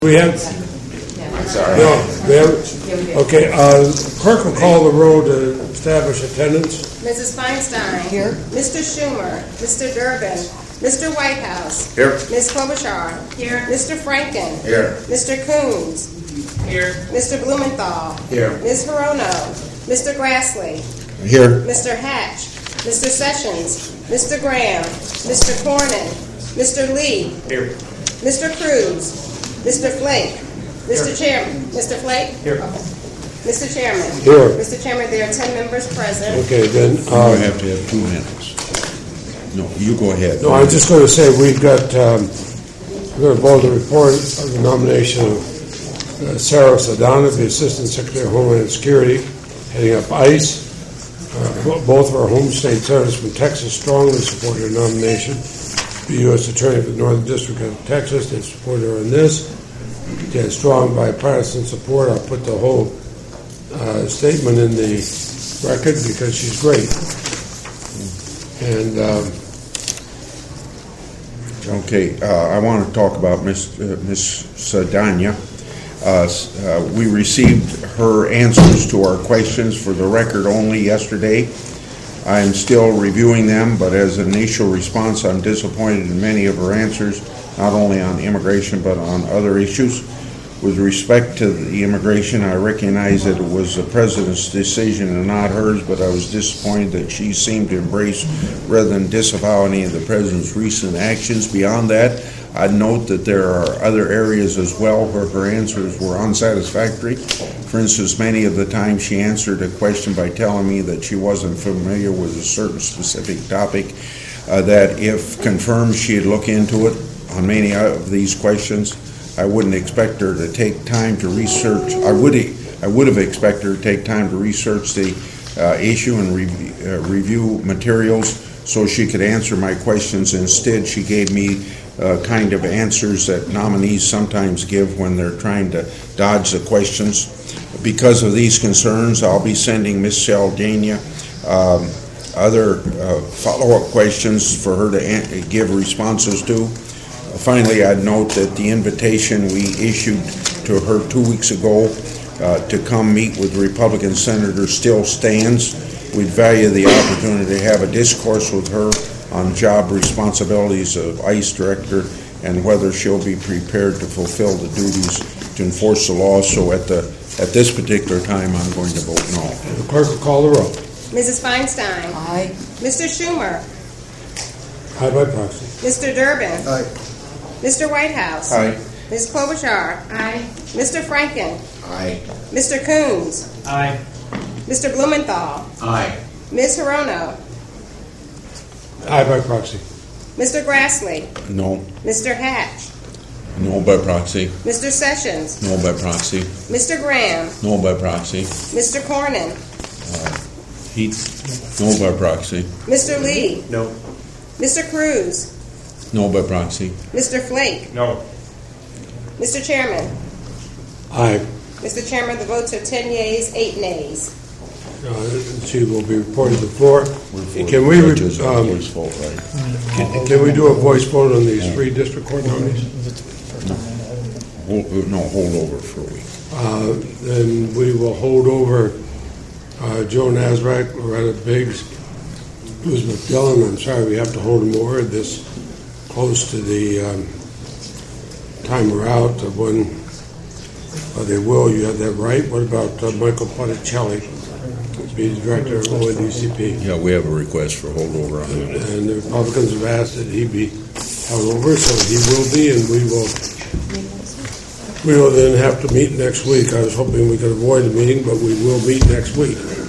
We have. Sorry. No, we have. Okay, clerk will call the roll to establish attendance. Mrs. Feinstein. Here. Mr. Schumer. Mr. Durbin. Mr. Whitehouse. Here. Ms. Klobuchar. Here. Mr. Franken. Here. Mr. Coons. Here. Mr. Blumenthal. Here. Ms. Hirono. Mr. Grassley. Here. Mr. Hatch. Mr. Sessions. Mr. Graham. Mr. Cornyn. Mr. Lee. Here. Mr. Cruz. Mr. Flake. Mr. Chairman. Mr. Flake? Here. Mr. Chairman. Here. Mr. Chairman, there are 10 members present. Okay, then. I have to have 2 minutes. No, you go ahead. No, I'm just going to say we've got. We're going to vote the report of the nomination of Sarah Sadana, the Assistant Secretary of Homeland Security, heading up ICE. Both of our home state senators from Texas strongly supported her nomination. The U.S. Attorney for the Northern District of Texas, they supported her on this. She had strong bipartisan support. I'll put the whole statement in the record because she's great. And Okay, I want to talk about Ms. Sadania. We received her answers to our questions for the record only yesterday. I am still reviewing them, but as an initial response, I'm disappointed in many of her answers, not only on immigration, but on other issues. With respect to the immigration, I recognize that it was the President's decision and not hers, but I was disappointed that she seemed to embrace rather than disavow any of the President's recent actions. Beyond that, I'd note that there are other areas as well where her answers were unsatisfactory. For instance, many of the time she answered a question by telling me that she wasn't familiar with a certain specific topic, that if confirmed she'd look into it. On many of these questions, I wouldn't expect her to take time to research. I would have expected her to take time to research the issue and review materials so she could answer my questions. Instead, she gave me kind of answers that nominees sometimes give when they're trying to dodge the questions. Because of these concerns, I'll be sending Ms. Saldana other follow-up questions for her to give responses to. Finally, I'd note that the invitation we issued to her 2 weeks ago to come meet with Republican senators still stands. We'd value the opportunity to have a discourse with her on job responsibilities of ICE director and whether she'll be prepared to fulfill the duties to enforce the law. So at this particular time, I'm going to vote no. the clerk will call the roll. Mrs. Feinstein. Aye. Mr. Schumer. Aye by proxy. Mr. Durbin. Aye. Mr. Whitehouse. Aye. Ms. Klobuchar. Aye. Mr. Franken. Aye. Mr. Coons. Aye. Mr. Blumenthal. Aye. Ms. Hirono. Aye by proxy. Mr. Grassley. No. Mr. Hatch. No by proxy. Mr. Sessions. No by proxy. Mr. Graham. No by proxy. Mr. Cornyn. No by proxy. Mr. Lee. No. Mr. Cruz. No by proxy. Mr. Flake. No. Mr. Chairman. Aye. Mr. Chairman, the votes are 10 yeas, 8 nays. She will be reported to the floor. Can we Judges have voice vote, right? can we do a voice vote on these 3 district court nominees? Hold over for a week. Then we will hold over Joe Nasraq, Loretta Biggs, Elizabeth Dillon. I'm sorry we have to hold them over this close to the time we're out of when they will. You have that right. What about Michael Ponticelli, be the director of ONDCP? Yeah, we have a request for holdover on him. And the Republicans have asked that he be held over, so he will be, and we will then have to meet next week. I was hoping we could avoid the meeting, but we will meet next week.